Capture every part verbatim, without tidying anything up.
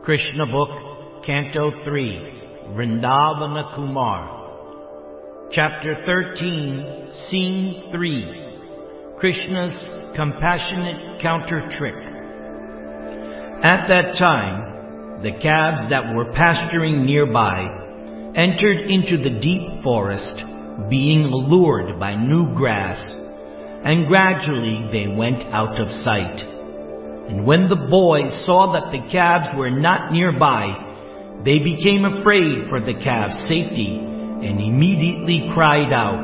Krishna Book, Canto three, Vrindavana Kumar. Chapter thirteen, Scene three, Krishna's compassionate counter-trick. At that time, the calves that were pasturing nearby entered into the deep forest, being allured by new grass, and gradually they went out of sight. And when the boys saw that the calves were not nearby, they became afraid for the calves' safety and immediately cried out,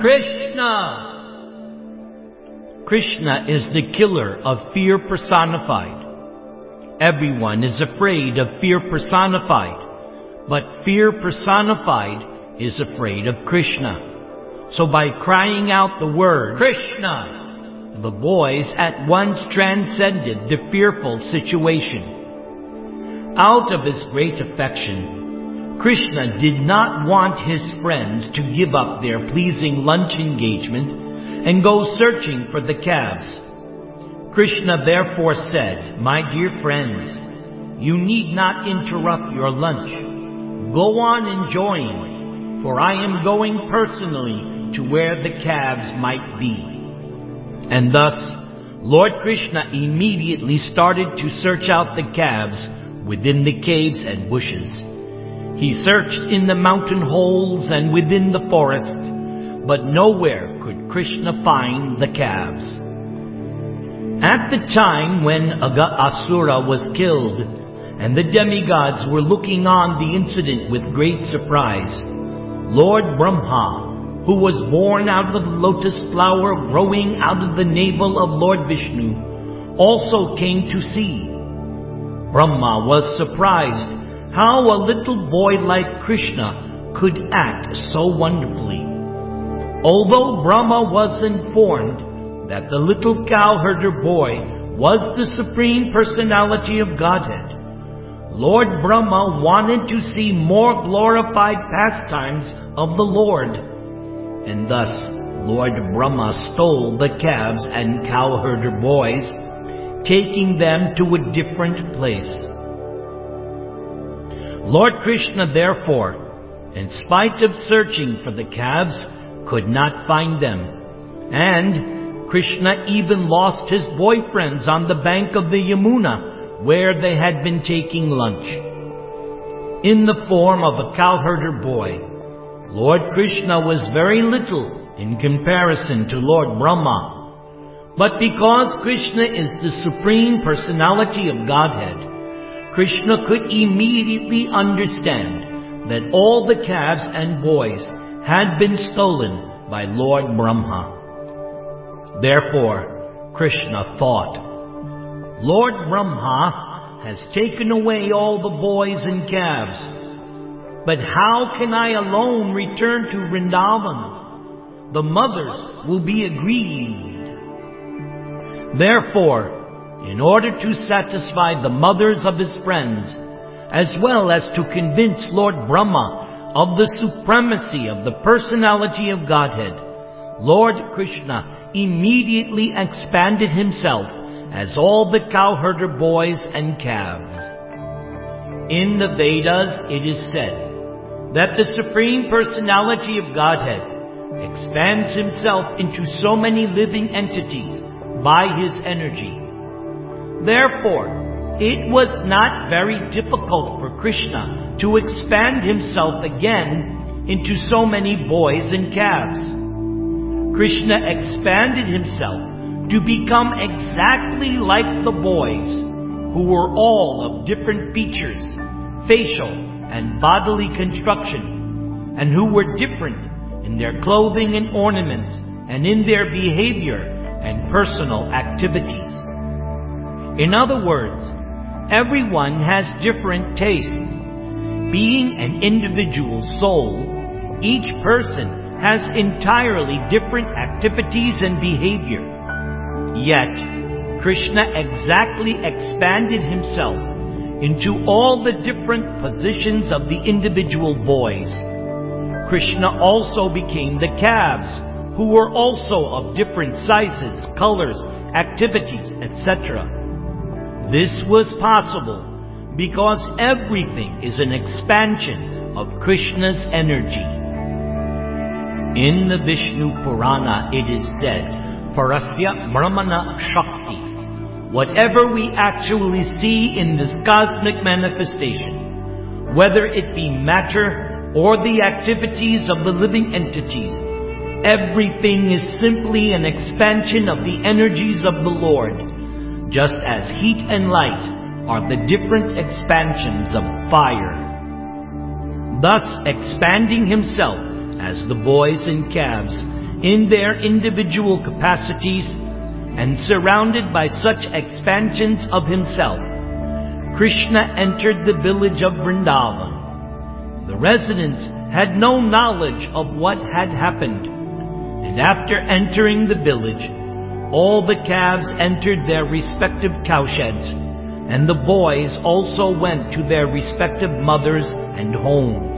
"Krishna!" Krishna is the killer of fear personified. Everyone is afraid of fear personified, but fear personified is afraid of Krishna. So by crying out the word, "Krishna!" the boys at once transcended the fearful situation. Out of his great affection, Krishna did not want his friends to give up their pleasing lunch engagement and go searching for the calves. Krishna therefore said, "My dear friends, you need not interrupt your lunch. Go on enjoying, for I am going personally to where the calves might be." And thus, Lord Krishna immediately started to search out the calves within the caves and bushes. He searched in the mountain holes and within the forests, but nowhere could Krishna find the calves. At the time when Asura was killed, and the demigods were looking on the incident with great surprise, Lord Brahma, who was born out of the lotus flower growing out of the navel of Lord Vishnu, also came to see. Brahma was surprised how a little boy like Krishna could act so wonderfully. Although Brahma was informed that the little cowherder boy was the Supreme Personality of Godhead, Lord Brahma wanted to see more glorified pastimes of the Lord. And thus, Lord Brahma stole the calves and cowherder boys, taking them to a different place. Lord Krishna, therefore, in spite of searching for the calves, could not find them. And Krishna even lost his boyfriends on the bank of the Yamuna, where they had been taking lunch. In the form of a cowherder boy, Lord Krishna was very little in comparison to Lord Brahma. But because Krishna is the Supreme Personality of Godhead, Krishna could immediately understand that all the calves and boys had been stolen by Lord Brahma. Therefore, Krishna thought, "Lord Brahma has taken away all the boys and calves. But how can I alone return to Vrindavan? The mothers will be aggrieved." Therefore, in order to satisfy the mothers of his friends, as well as to convince Lord Brahma of the supremacy of the personality of Godhead, Lord Krishna immediately expanded himself as all the cowherder boys and calves. In the Vedas it is said that the Supreme Personality of Godhead expands himself into so many living entities by his energy. Therefore, it was not very difficult for Krishna to expand himself again into so many boys and calves. Krishna expanded himself to become exactly like the boys, who were all of different features, facial and bodily construction, and who were different in their clothing and ornaments, and in their behavior and personal activities. In other words, everyone has different tastes. Being an individual soul, each person has entirely different activities and behavior. Yet, Krishna exactly expanded himself into all the different positions of the individual boys. Krishna also became the calves, who were also of different sizes, colors, activities, et cetera. This was possible because everything is an expansion of Krishna's energy. In the Vishnu Purana it is said, Parasya Brahmana Shakti. Whatever we actually see in this cosmic manifestation, whether it be matter or the activities of the living entities, everything is simply an expansion of the energies of the Lord, just as heat and light are the different expansions of fire. Thus expanding himself as the boys and calves in their individual capacities, and surrounded by such expansions of himself, Krishna entered the village of Vrindavan. The residents had no knowledge of what had happened, and after entering the village, all the calves entered their respective cowsheds, and the boys also went to their respective mothers and homes.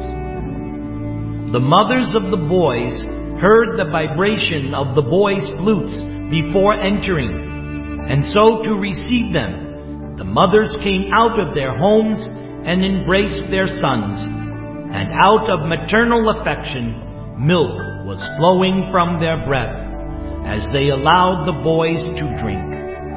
The mothers of the boys heard the vibration of the boys' flutes before entering, and so to receive them, the mothers came out of their homes and embraced their sons, and out of maternal affection, milk was flowing from their breasts as they allowed the boys to drink.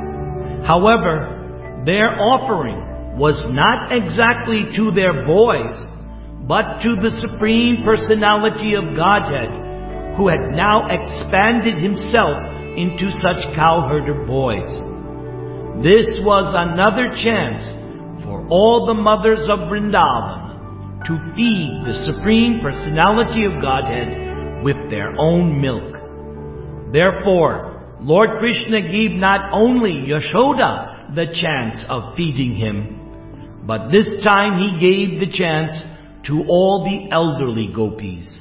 However, their offering was not exactly to their boys, but to the Supreme Personality of Godhead, who had now expanded himself into such cowherder boys. This was another chance for all the mothers of Vrindavan to feed the Supreme Personality of Godhead with their own milk. Therefore, Lord Krishna gave not only Yashoda the chance of feeding him, but this time he gave the chance to all the elderly gopis.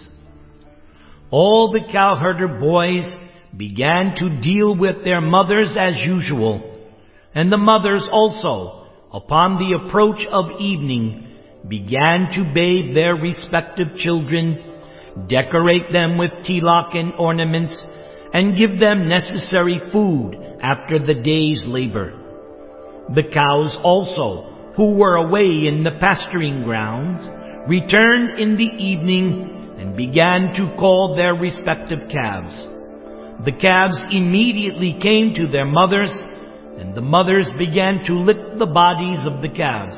All the cowherder boys began to deal with their mothers as usual, and the mothers also, upon the approach of evening, began to bathe their respective children, decorate them with tilak and ornaments, and give them necessary food after the day's labor. The cows also, who were away in the pasturing grounds, returned in the evening and began to call their respective calves. The calves immediately came to their mothers, and the mothers began to lick the bodies of the calves.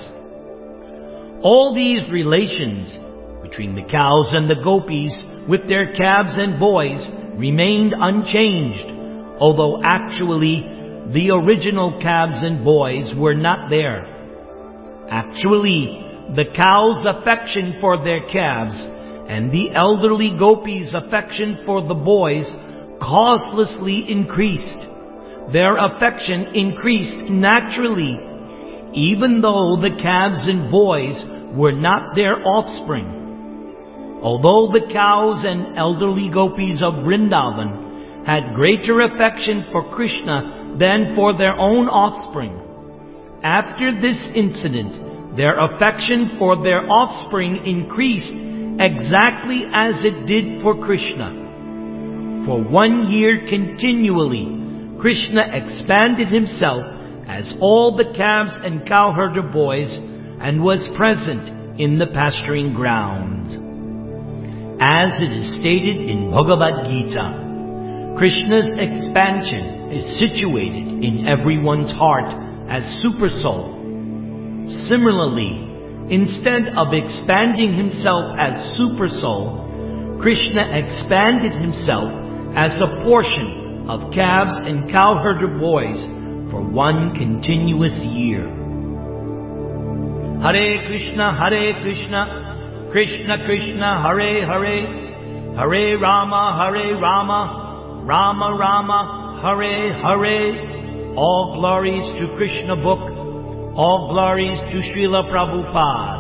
All these relations between the cows and the gopis with their calves and boys remained unchanged, although actually the original calves and boys were not there. Actually, the cows' affection for their calves and the elderly gopis' affection for the boys causelessly increased. Their affection increased naturally, even though the calves and boys were not their offspring. Although the cows and elderly gopis of Vrindavan had greater affection for Krishna than for their own offspring, after this incident, their affection for their offspring increased exactly as it did for Krishna. For one year continually, Krishna expanded himself as all the calves and cowherder boys and was present in the pasturing grounds. As it is stated in Bhagavad Gita, Krishna's expansion is situated in everyone's heart as Supersoul. Similarly, instead of expanding himself as Supersoul, Krishna expanded himself as a portion of calves and cowherder boys for one continuous year. Hare Krishna, Hare Krishna, Krishna Krishna, Hare Hare, Hare Rama, Hare Rama, Rama Rama, Hare Hare. All glories to Krishna book, all glories to Srila Prabhupada.